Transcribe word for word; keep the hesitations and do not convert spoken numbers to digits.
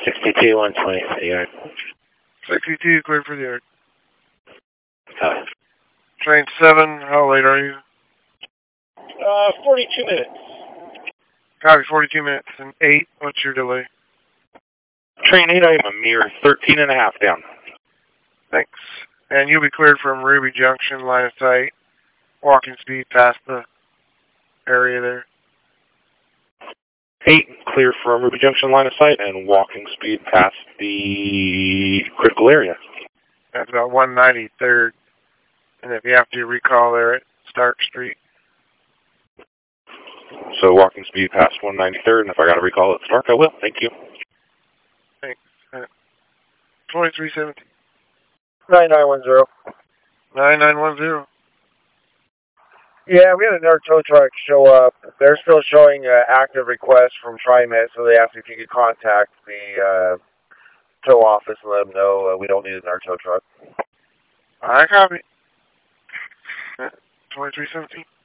sixty-two, one twenty for the yard. sixty-two, clear for the yard. Copy. Train seven, how late are you? Uh, forty-two minutes. Copy, forty-two minutes. And eight, what's your delay? Train eight, I am a mere thirteen and a half down. Thanks. And you'll be cleared from Ruby Junction, line of sight, walking speed past the area there. eight, clear from Ruby Junction, line of sight, and walking speed past the critical area. That's about one ninety-third. And if you have to, recall there at Stark Street. So walking speed past one ninety-third, and if I got to recall at Stark, I will. Thank you. Thanks. twenty-three seventeen. nine nine one zero. nine nine one zero. Yeah, we had another tow truck show up. They're still showing uh, active requests from TriMet, so they asked if you could contact the uh, tow office and let them know uh, we don't need another tow truck. I copy. twenty-three seventeen.